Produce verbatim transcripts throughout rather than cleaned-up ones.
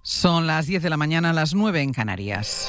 Son las diez de la mañana, las nueve en Canarias.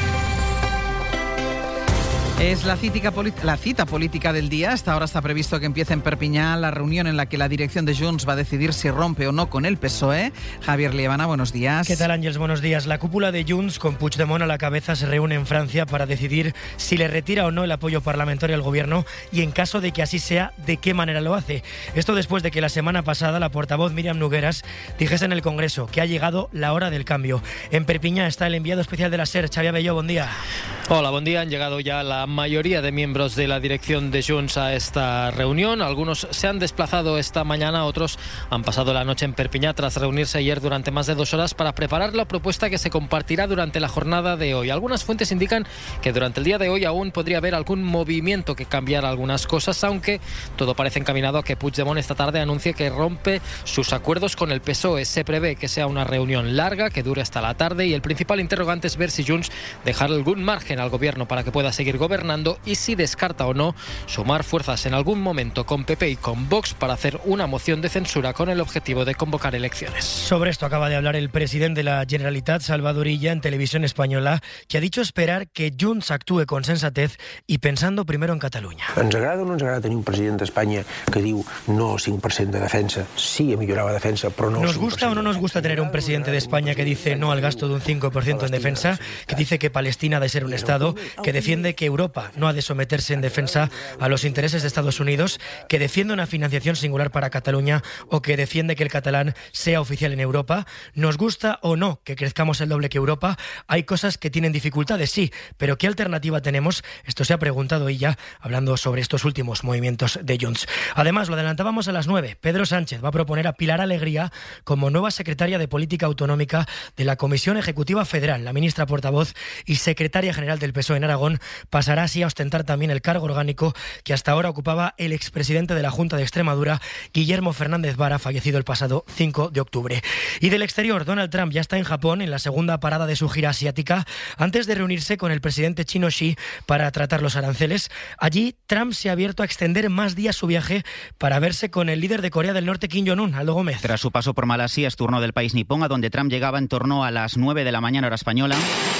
Es la, cítica, la cita política del día. Hasta ahora está previsto que empiece en Perpiñá la reunión en la que la dirección de Junts va a decidir si rompe o no con el P S O E. Javier Liebana, buenos días. ¿Qué tal, Ángels? Buenos días. La cúpula de Junts, con Puigdemont a la cabeza, se reúne en Francia para decidir si le retira o no el apoyo parlamentario al gobierno y, en caso de que así sea, de qué manera lo hace. Esto después de que la semana pasada la portavoz Míriam Nogueras dijese en el Congreso que ha llegado la hora del cambio. En Perpiñá está el enviado especial de la SER, Xavi Abelló. Buen día. Hola, buen día. Han llegado ya la mayoría de miembros de la dirección de Junts a esta reunión. Algunos se han desplazado esta mañana, otros han pasado la noche en Perpiñá tras reunirse ayer durante más de dos horas para preparar la propuesta que se compartirá durante la jornada de hoy. Algunas fuentes indican que durante el día de hoy aún podría haber algún movimiento que cambiara algunas cosas, aunque todo parece encaminado a que Puigdemont esta tarde anuncie que rompe sus acuerdos con el P S O E. Se prevé que sea una reunión larga, que dure hasta la tarde, y el principal interrogante es ver si Junts dejará algún margen al gobierno para que pueda seguir gobernando y si descarta o no sumar fuerzas en algún momento con P P y con Vox para hacer una moción de censura con el objetivo de convocar elecciones. Sobre esto acaba de hablar el presidente de la Generalitat, Salvador Illa, en Televisión Española, que ha dicho esperar que Junts actúe con sensatez y pensando primero en Catalunya. Ens agrada o no ens agrada tenir un president d'Espanya que diu no cinc per cent de defensa, sí a millorar la defensa, però no... ¿Nos gusta o no nos gusta tener un presidente de España que dice no al gasto de un cinco por ciento en defensa, que dice que Palestina ha de ser un Estado, que defiende que Europa no ha de someterse en defensa a los intereses de Estados Unidos, que defiende una financiación singular para Cataluña o que defiende que el catalán sea oficial en Europa? ¿Nos gusta o no que crezcamos el doble que Europa? Hay cosas que tienen dificultades, sí, pero ¿qué alternativa tenemos? Esto se ha preguntado ella, hablando sobre estos últimos movimientos de Junts. Además, lo adelantábamos a las nueve. Pedro Sánchez va a proponer a Pilar Alegría como nueva secretaria de Política Autonómica de la Comisión Ejecutiva Federal. La ministra portavoz y secretaria general del P S O E en Aragón pasará así a ostentar también el cargo orgánico que hasta ahora ocupaba el expresidente de la Junta de Extremadura, Guillermo Fernández Vara, fallecido el pasado cinco de octubre. Y del exterior, Donald Trump ya está en Japón en la segunda parada de su gira asiática, antes de reunirse con el presidente chino Xi para tratar los aranceles. Allí, Trump se ha abierto a extender más días su viaje para verse con el líder de Corea del Norte, Kim Jong-un. Aldo Gómez. Tras su paso por Malasia, es turno del país nipón, a donde Trump llegaba en torno a las nueve de la mañana hora española.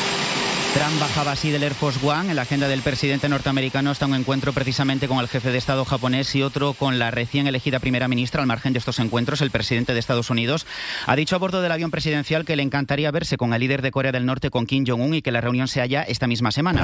Trump bajaba así del Air Force One. En la agenda del presidente norteamericano está un encuentro precisamente con el jefe de Estado japonés y otro con la recién elegida primera ministra. Al margen de estos encuentros, el presidente de Estados Unidos ha dicho a bordo del avión presidencial que le encantaría verse con el líder de Corea del Norte, con Kim Jong-un, y que la reunión sea ya esta misma semana.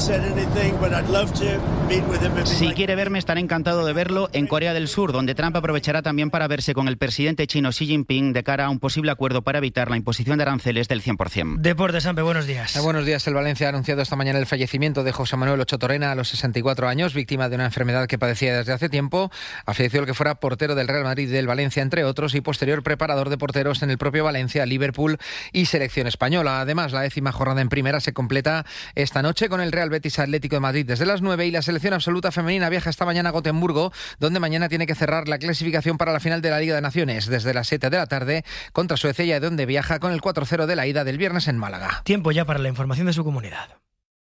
Si quiere verme, estaré encantado de verlo en Corea del Sur, donde Trump aprovechará también para verse con el presidente chino Xi Jinping de cara a un posible acuerdo para evitar la imposición de aranceles del cien por ciento. Deportes, Ampe, buenos días. Eh, buenos días. El Valencia ha anunciado esta mañana el fallecimiento de José Manuel Ocho Torrena a los sesenta y cuatro años, víctima de una enfermedad que padecía desde hace tiempo. Ha fallecido el que fuera portero del Real Madrid y del Valencia, entre otros, y posterior preparador de porteros en el propio Valencia, Liverpool y selección española. Además, la décima jornada en primera se completa esta noche con el Real Betis Atlético de Madrid desde las nueve, y la selección absoluta femenina viaja esta mañana a Gotemburgo, donde mañana tiene que cerrar la clasificación para la final de la Liga de Naciones desde las siete de la tarde contra Suecia, y donde viaja con el cuatro cero de la ida del viernes en Málaga. Tiempo ya para la información de su comunidad.